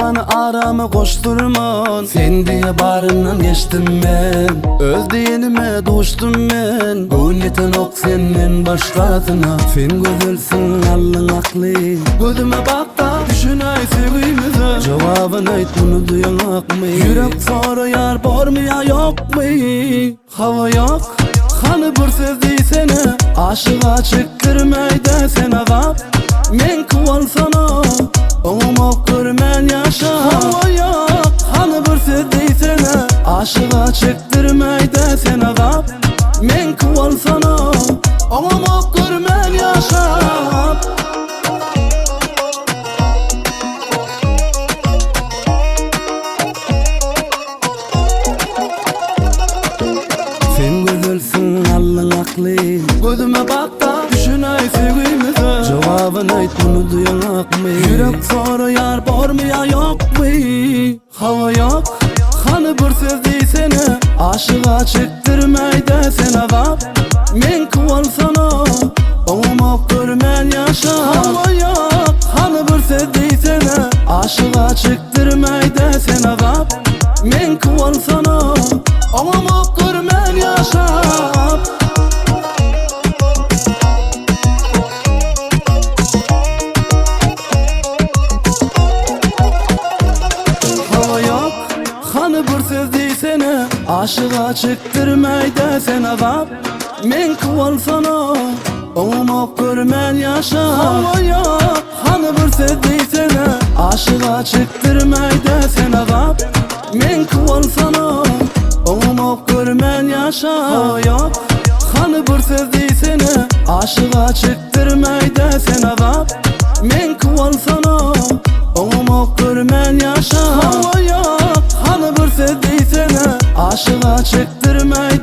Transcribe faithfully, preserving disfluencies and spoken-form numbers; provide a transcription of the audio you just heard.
Bana aramı koşturman, sen diye barından geçtim ben. Öz diyenime düştüm ben. Bu niyetin ok senin başkasına. Sen güzelsin allın aklı. Gözüme bak da düşünay sevgimize. Cevabını ait bunu duyan ak mı? Yürek soruyor var mı ya yok mu? Hava yok kanı bir sevdi seni. Aşığa çıktırmaydı sen azap. Men kuval sana oğlum görmen yaşa. Hava yok kanı bir sevdi seni. Aşığa çıktırmaydı sen azap. Men kuval sana oğlum görmen yaşa. Sen güzelsin allın aklı. Gözüme bak da düşünay sevgimize. Cevabını ait bunu duyan ak mı? Yürek soruyor var mı ya yok mu? Hava yok kanı bir sevdi seni. Aşığa çıktırmaydı sen azap. Men kuval sana oğlum görmen yaşa. Hava yok kanı bir sevdi seni. Aşığa çıktırmaydı sen azap. Men kuval sana oğlum görmen yaşa. Hava yok kanı bir sevdi seni. Aşığa çıktırmaydı sen azap. Men kuval sana oğlum görmen yaşa. Hava yok kanı bir sevdi seni. Aşığa çıktırmaydı sen azap. Men kuval sana oğlum görmen yaşa. Hava yok kanı bir sevdi seni. Aşığa çıktırmaydı sen azap. Men kuval sana oğlum görmen yaşa. Hava yok kanı bir sevdi seni. Aşığa çıktırmaydı